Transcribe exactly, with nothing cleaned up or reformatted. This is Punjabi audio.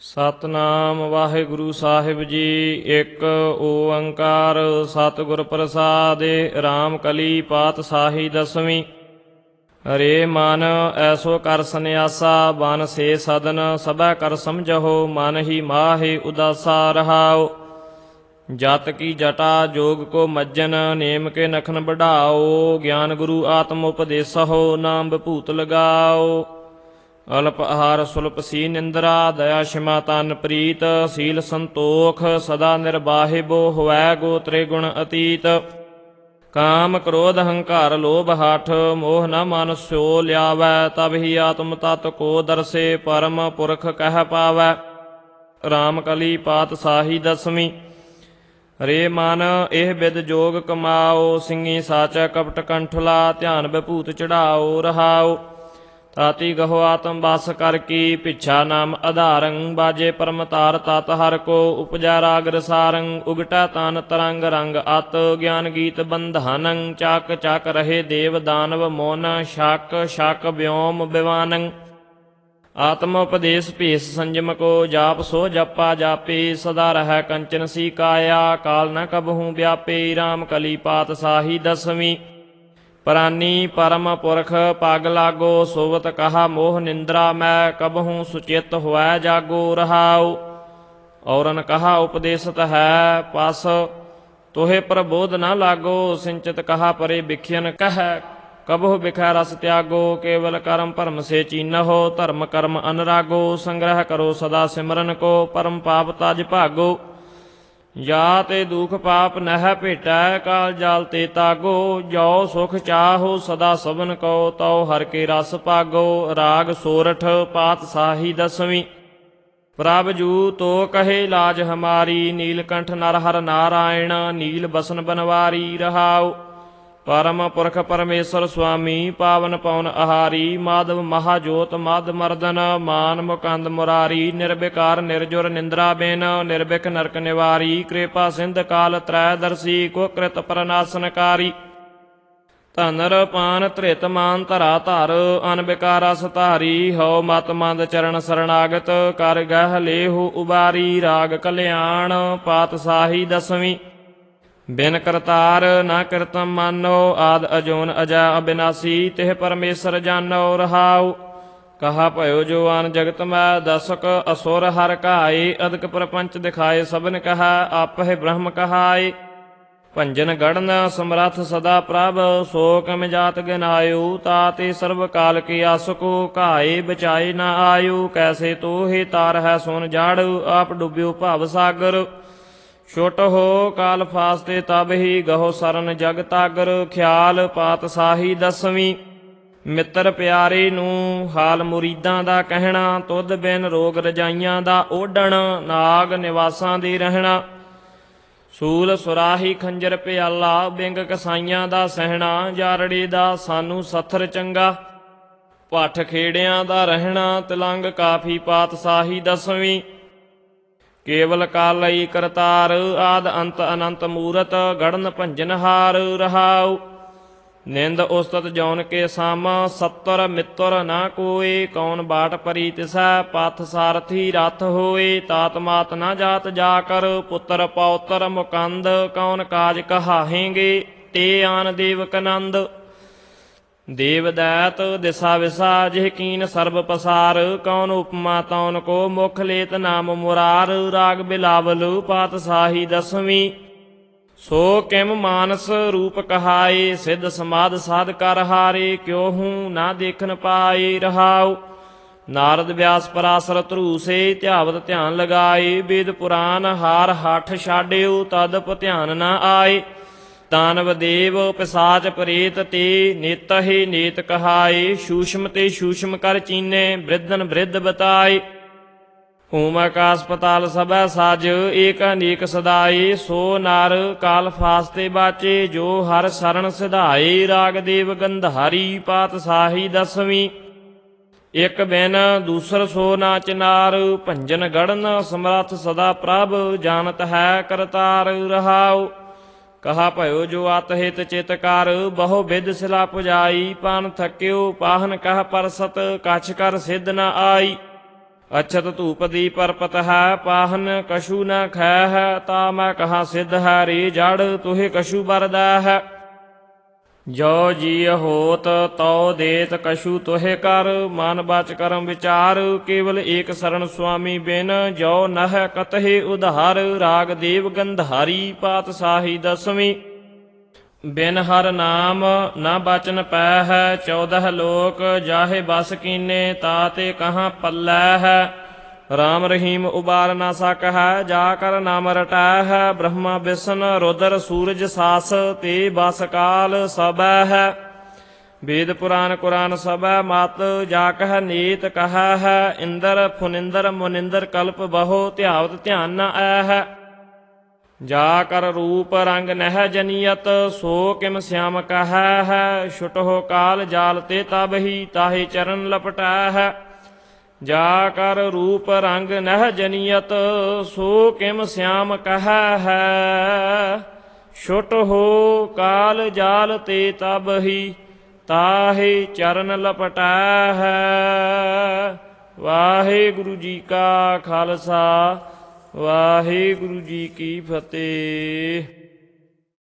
ਸਤਨਾਮ ਵਾਹਿਗੁਰੂ ਸਾਹਿਬ ਜੀ। ਇੱਕ ਓੰਕਾਰ ਸਤਿਗੁਰ ਪ੍ਰਸਾਦਿ। ਰਾਮ ਕਲੀ ਪਾਤਸ਼ਾਹੀ ਦਸਵੀਂ। ਰੇ ਮਨ ਐਸੋ ਕਰ ਸੰਨਿਆਸਾ, ਬਨ ਸੇ ਸਦਨ ਸਭੈ ਕਰ ਸਮਝਹੁ। ਮਨ ਹੀ ਮਾਹਿ ਉਦਾਸਾ ਰਹਾਉ। ਜਤ ਕੀ ਜਟਾ ਜੋਗ ਕੋ ਮੱਜਨ, ਨੇਮ ਕੇ ਨਖਨ ਬਢਾਓ। ਗਿਆਨ ਗੁਰੂ ਆਤਮ ਉਪਦੇਸਹੁ, ਨਾਮ ਬਭੂਤ ਲਗਾਓ। ਅਲਪ ਆਹਾਰ ਸੁਲਪ ਸੀ ਨਿੰਦਰਾ, ਦਇਆ ਸ਼ਿਮਾ ਤਨ ਪ੍ਰੀਤ। ਸੀਲ ਸੰਤੋਖ ਸਦਾ ਨਿਰਬਾਹਿਬੋ, ਹੋਵੈ ਗੋ ਤ੍ਰਿਗੁਣ ਅਤੀਤ। ਕਾਮ ਕ੍ਰੋਧ ਹੰਕਾਰ ਲੋਭ ਹਠ, ਮੋਹ ਨ ਮਨ ਸਿਓ ਲਿਆਵੈ। ਤਬ ਹੀ ਆਤਮ ਤਤ ਕੋ ਦਰਸੇ, ਪਰਮ ਪੁਰਖ ਕਹਿ ਪਾਵੈ। ਰਾਮ ਕਲੀ ਪਾਤਸ਼ਾਹੀ ਦਸਵੀਂ। ਰੇ ਮਨ ਇਹ ਬਿਦ ਜੋਗ ਕਮਾਓ, ਸਿੰਘੀ ਸਾਚੈ ਕਪਟ ਕੰਠਲਾ। ਧਿਆਨ ਬਭੂਤ ਚੜਾਓ ਰਹਾਓ। ਤਾਤੀ ਗਹੋ ਆਤਮ ਬਸ ਕਰ ਕੀ, ਪਿਛਾ ਨਾਮ ਆਧਾਰੰ। ਬਾਜੇ ਪਰਮ ਤਾਰ ਤਤ ਹਰ ਕੋ, ਉਪਜਾ ਰਾਗ ਰਸਾਰੰ। ਉਗਟਾ ਤਨ ਤਰੰਗ ਰੰਗ ਅਤ, ਗਿਆਨ ਗੀਤ ਬੰਧਾਨੰ। ਚੱਕ ਚੱਕ ਰਹੇ ਦੇਵ ਦਾਨਵ ਮੋਨ, ਸ਼ਕ ਸ਼ਕ ਵਿਓਮ ਬਿਵਾਨੰ। ਆਤਮ ਉਪਦੇਸ਼ ਭੇਸ ਸੰਜਮ ਕੋ, ਜਾਪ ਸੋ ਜਪਾ ਜਾਪੇ। ਸਦਾ ਰਹਿ ਕੰਚਨ ਸੀ ਕਾਇਆ, ਕਾਲ ਨ ਕਬਹੂ ਵਿਆਪੇ। ਰਾਮ ਕਲੀ ਪਾਤਸ਼ਾਹੀ ਦਸਵੀਂ। ਪ੍ਰਾਨੀ ਪਰਮ ਪੁਰਖ ਪਗ ਲਾਗੋ, ਸੋਵਤ ਕਹਾ ਮੋਹ ਨਿੰਦਰਾ ਮੈਂ। ਕਬਹੂ ਸੁਚਿਤ ਹੋਵੈ ਜਾਗੋ ਰਹਾਉ। ਔਰਨ ਕਹਾ ਉਪਦੇਸਤ ਹੈ ਪਸ, ਤੋਹੇ ਪ੍ਰਬੋਧ ਨ ਲਾਗੋ। ਸਿੰਚਿਤ ਕਹਾ ਪਰੇ ਬਿਖਿਅਨ ਕਹਿ, ਕਬਹੁ ਬਿਖੈ ਰਸ ਤਿਆਗੋ। ਕੇਵਲ ਕਰਮ ਭਰਮ ਸੇ ਚੀਨਹੁ, ਧਰਮ ਕਰਮ ਅਨਰਾਗੋ। ਸੰਗ੍ਰਹਿ ਕਰੋ ਸਦਾ ਸਿਮਰਨ ਕੋ, ਪਰਮ ਪਾਪ ਤਜ ਭਾਗੋ। ਜਾ ਤੇ ਦੁਖ ਪਾਪ ਨਹਿ ਭੇਟੈ, ਕਾਲ ਜਾਲ ਤੇ ਤਾਗੋ। ਜੋ ਸੁਖ ਚਾਹੋ ਸਦਾ ਸਭਨ ਕੋ, ਤਉ ਹਰਿ ਕੇ ਰਸ ਪਾਗੋ। ਰਾਗ ਸੋਰਠ ਪਾਤਸ਼ਾਹੀ ਦਸਵੀਂ। ਪ੍ਰਭ ਜੂ ਤੋ ਕਹੇ ਲਾਜ ਹਮਾਰੀ, ਨੀਲਕੰਠ ਨਰ ਹਰਿ ਨਾਰਾਇਣ। ਨੀਲ ਬਸਨ ਬਨਵਾਰੀ ਰਹਾਉ। ਪਰਮ ਪੁਰਖ ਪਰਮੇਸ਼ਰ ਸੁਆਮੀ, ਪਾਵਨ ਪਉਨ ਆਹਾਰੀ। ਮਾਧਵ ਮਹਾਜੋਤ ਮਦ ਮਰਦਨ, ਮਾਨ ਮੁਕੰਦ ਮੁਰਾਰੀ। ਨਿਰਵਿਕਾਰ ਨਿਰਜੁਰ ਨਿੰਦਰਾ ਬਿਨ, ਨਿਰਵਿਖ ਨਰਕ ਨਿਵਾਰੀ। ਕਿਰਪਾ ਸਿੰਧ ਕਾਲ ਤਰੈ ਦਰਸੀ, ਕੋ ਕ੍ਰਿਤ ਪ੍ਰਨਾਸਨਕਾਰੀ। ਧਨਰ ਪਾਨ ਧ੍ਰਿਤ ਮਾਨ ਧਰਾ ਧਰ, ਅਨਬਿਕਾਰ ਰਸ ਧਾਰੀ। ਹਉ ਮਤ ਮੰਦ ਚਰਨ ਸਰਣਾਗਤ, ਕਰ ਗਹਿ ਲੇਹੁ ਉਬਾਰੀ। ਰਾਗ ਕਲਿਆਣ ਪਾਤਸ਼ਾਹੀ ਦਸਵੀਂ। ਬਿਨ ਕਰਤਾਰ ਨਾ ਕਿਰਤਮ ਮਾਨੋ, ਆਦ ਅਜੋਨ ਅਜੈ ਅਬਿਨਾਸੀ। ਤਿਹ ਪਰਮੇਸ਼ਰ ਜਾਨੋ ਰਹਾਉ। ਕਹਾ ਭਇਓ ਜੋ ਆਨ ਜਗਤ ਮੈਂ, ਦਸਕ ਅਸੁਰ ਹਰਿ ਘਾਏ। ਅਦਕ ਪ੍ਰਪੰਚ ਦਿਖਾਏ ਸਭਨ ਕਹਾ, ਆਪਹਿ ਬ੍ਰਹਮ ਕਹਾਏ। ਭੰਜਨ ਗੜਨ ਸਮਰੱਥ ਸਦਾ ਪ੍ਰਭ, ਸੋ ਕਿਮ ਜਾਤ ਗਿਨਾਇਓ। ਤਾਤੇ ਸਰਬ ਕਾਲ ਕੀ ਆਸਕੋ, ਘਾਏ ਬਚਾਏ ਨਾ ਆਇਓ। ਕੈਸੇ ਤੋਹਿ ਤਾਰ ਹੈ ਸੋਨ ਜੜ, ਆਪ ਡੁੱਬਿਓ ਭਵ ਸਾਗਰ। ਛੁਟ ਹੋ ਕਾਲ ਫਾਸਤੇ ਤਬ ਹੀ, ਗਹੋ ਸਰਨ ਜਗ ਤਾਗਰ। ਖਿਆਲ ਪਾਤਸ਼ਾਹੀ ਦਸਵੀਂ। ਮਿੱਤਰ ਪਿਆਰੇ ਨੂੰ ਹਾਲ ਮੁਰੀਦਾਂ ਦਾ ਕਹਿਣਾ, ਤੁਧ ਬਿਨ ਰੋਗ ਰਜਾਈਆਂ ਦਾ ਓਢਣ। ਨਾਗ ਨਿਵਾਸਾਂ ਦੇ ਰਹਿਣਾ, ਸੂਲ ਸੁਰਾਹੀ ਖੰਜਰ ਪਿਆਲਾ। ਬਿੰਗ ਕਸਾਈਆਂ ਦਾ ਸਹਿਣਾ, ਜਾਰੜੇ ਦਾ ਸਾਨੂੰ ਸੱਥਰ ਚੰਗਾ। ਭੱਠ ਖੇੜਿਆਂ ਦਾ ਰਹਿਣਾ, ਤਿਲੰਗ ਕਾਫੀ ਪਾਤਸ਼ਾਹੀ ਦਸਵੀਂ। ਕੇਵਲ ਕਾਲਈ ਕਰਤਾਰ, ਆਦ ਅੰਤ ਅਨੰਤ ਮੂਰਤ। ਗੜਨ ਭੰਜਨ ਹਾਰ ਰਹਾਉ। ਨਿੰਦ ਉਸਤਤ ਜੌਨ ਕੇ ਸਾਮ, ਸੱਤਰ ਮਿੱਤਰ ਨਾ ਕੋਏ। ਕੌਣ ਬਾਟ ਪਰੀ ਤਿਸੈ, ਪਥ ਸਾਰਥੀ ਰਥ ਹੋਏ। ਤਾਤ ਮਾਤ ਨਾ ਜਾਤ ਜਾ ਕਰ, ਪੁੱਤਰ ਪੌਤਰ ਮੁਕੰਦ। ਕੌਣ ਕਾਜ ਕਹਾਹੇਂਗੇ, ਤੇ ਆਨ ਦੇਵਕ ਨੰਦ। ਦੇਵ ਦੈਤ ਦਿਸਾ ਵਿਸਾ, ਜਿਹ ਕੀਨ ਸਰਬ ਪਸਾਰ। ਕੌਣ ਉਪਮਾ ਤੌਨ ਕੋ, ਮੁਖ ਲੇਤ ਨਾਮ ਮੁਰਾਰ। ਰਾਗ ਬਿਲਾਵਲ ਪਾਤਸ਼ਾਹੀ ਦਸਵੀਂ। ਸੋ ਕਿਮ ਮਾਨਸ ਰੂਪ ਕਹਾਏ, ਸਿੱਧ ਸਮਾਧ ਸਾਧ ਕਰ ਹਾਰੇ। ਕਿਉਹੂ ਨਾ ਦੇਖਨ ਪਾਏ ਰਹਾਉ। ਨਾਰਦ ਵਿਆਸ ਪਰਾਸਰ ਧਰੂਸੇ, ਧਿਆਵਤ ਧਿਆਨ ਲਗਾਏ। ਵੇਦ ਪੁਰਾਨ ਹਾਰ ਹੱਠ ਛਾਡਿਓ, ਤਦਪ ਧਿਆਨ ਨਾ ਆਏ। ਦਾਨਵ ਦੇਵ ਪਿਸਾਚ ਪ੍ਰੇਤ ਤੇ, ਨੇਤਹਿ ਨੇਤ ਕਹਾਏ। ਸੂਸ਼ਮ ਤੇ ਸੂਸ਼ਮ ਕਰ ਚੀਨੇ, ਬ੍ਰਿਧਨ ਬ੍ਰਿਧ ਬਤਾਏ। ਓਮ ਆਕਾਸ ਪਤਾਲ ਸਭੈ ਸਾਜ, ਏਕ ਅਨੇਕ ਸਦਾਏ। ਸੋ ਨਰ ਕਾਲ ਫਾਸਤੇ ਬਾਚੇ, ਜੋ ਹਰ ਸਰਣ ਸਿਧਾਏ। ਰਾਗ ਦੇਵ ਗੰਧਾਰੀ ਪਾਤਸ਼ਾਹੀ ਦਸਵੀਂ। ਇਕ ਬਿਨ ਦੂਸਰ ਸੋ ਨਾ ਚਿਨਾਰ, ਭੰਜਨ ਗੜਨ ਸਮਰੱਥ ਸਦਾ ਪ੍ਰਭ। ਜਾਣਤ ਹੈ ਕਰਤਾਰ ਰਹਾਉ। ਕਹਾ ਭਇਓ ਜੋ ਅਤ ਹਿਤ ਚਿਤ ਕਰ, ਬਹੁ ਬਿਦ ਸਿਲਾ ਪੁਜਾਈ। ਪਨ ਥਕਿਓ ਪਾਹਨ ਕਹ ਪਰਸਤ, ਕਛ ਕਰ ਸਿੱਧ ਨ ਆਈ। ਅਛਤ ਧੂਪ ਦੀ ਪਰਪਤ ਹੈ ਪਾਹਨ ਕਛੂ ਨ ਖੈ ਹੈ ਤਾ ਮੈਂ ਕਹਾ ਸਿੱਧ ਹੈ ਰੇ ਜੜ ਤੁਹੇ ਕਛੂ ਬਰਦਾ ਹੈ ਜੋ ਜੀ ਹੋਤ ਤਉ ਦੇਤ ਕਛੂ ਤੁਹੇ ਕਰ ਮਨ ਬਚ ਕਰਮ ਵਿਚਾਰ ਕੇਵਲ ਏਕ ਸਰਣ ਸੁਆਮੀ ਬਿਨ ਜੋ ਨਹ ਕਤਹਿ ਉਧਾਰ ਰਾਗ ਦੇਵ ਗੰਧਾਰੀ ਪਾਤਸ਼ਾਹੀ ਦਸਵੀਂ ਬਿਨ ਹਰ ਨਾਮ ਨਾ ਬਚਨ ਪੈ ਹੈ ਚੌਦਹ ਲੋਕ ਜਾਹੇ ਬਸ ਕੀਨੇ ਤਾਤੇ ਕਹਾਂ ਪੱਲੈ ਹੈ ਰਾਮ ਰਹੀਮ ਉਬਾਰ ਨਾ ਸਕ ਹੈ ਜਾ ਕਰ ਨਾਮ ਰਟੈ ਹੈ ਬ੍ਰਹਮਾ ਵਿਸ਼ਨ ਰੁਦਰ ਸੂਰਜ ਸਾਸ ਤੇ ਬਸ ਕਾਲ ਸਬੈ ਹੈ ਵੇਦ ਪੁਰਾਨ ਕੁਰਾਨ ਸਬੈ ਮਤ ਜਾ ਕਹ ਨੀਤ ਕਹਾ ਹੈ ਇੰਦਰ ਫੁਨਿੰਦਰ ਮੁਨਿੰਦਰ ਕਲਪ ਬਹੁ ਧਿਆਵਤ ਧਿਆਨ ਨ ਆਇਆ ਹੈ ਜਾ ਕਰ ਰੂਪ ਰੰਗ ਨਹਿ ਜਨੀਅਤ ਸੋ ਕਿਮ ਸਿਆਮ ਕਹੈ ਹੈ ਛੁਟਹੁ ਕਾਲ ਜਾਲ ਤੇ ਤਬ ਹੀ ਤਾਹੇ ਚਰਨ ਲਪਟੈ ਹੈ ਜਾ ਕਰ ਰੂਪ ਰੰਗ ਨਹਿ ਜਨੀਅਤ ਸੋ ਕਿਮ ਸਿਆਮ ਕਹੈ ਹੈ ਛੁਟਹੁ ਕਾਲ ਜਾਲ ਤੇ ਤਬ ਹੀ ਤਾਹੇ ਚਰਨ ਲਪਟੈ ਹੈ। ਵਾਹਿਗੁਰੂ ਜੀ ਕਾ ਖਾਲਸਾ ਵਾਹਿਗੁਰੂ ਜੀ ਕੀ ਫਤਿਹ।